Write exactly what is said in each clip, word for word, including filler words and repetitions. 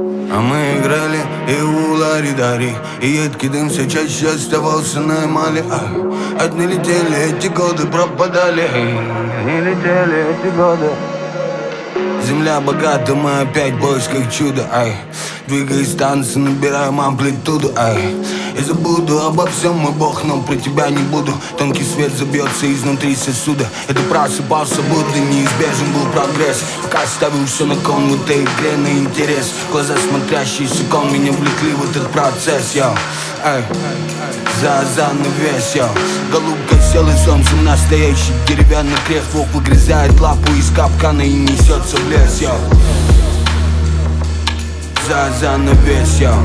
А мы играли и у лари-дари, и едкий дым все чаще оставался на эмали. а, Одни летели, эти годы пропадали. Одни летели, эти годы. Земля богата, мы опять в поисках чуда. Ай, двигаясь танцы, набираем амплитуду. Ай, я забуду обо всем, мой бог, но про тебя не буду. Тонкий свет забьется изнутри сосуда. Это просыпался, будто неизбежен был прогресс. Пока ставил все на кон в этой игре на интерес. Глаза смотрящие с икон меня влекли в этот процесс, йоу. Ай, за занавес, йоу. Голубка села, солнцем настоящий деревянный крест. Волк выгрызает лапу из капкана и несется в лес, йоу. За занавес, йоу.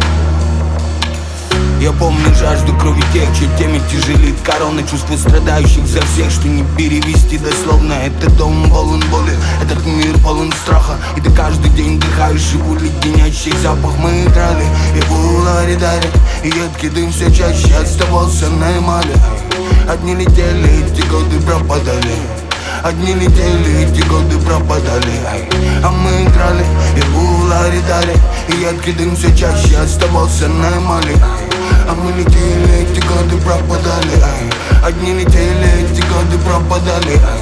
Я помню жажду крови тех, чья теме тяжелит корона. Чувства страдающих за всех, что не перевести дословно. Этот дом полон боли, этот мир полон страха. И ты каждый день вдыхаешь его леденящий запах. Мы играли и в лари-дари, и едкий дым все чаще оставался на эмали. Одни летели, эти годы пропадали. Одни летели, эти годы пропадали. А мы играли и в лари-дари, и едкий дым все чаще оставался на эмали. А мы летели, эти годы пропадали. Одни летели, эти годы пропадали.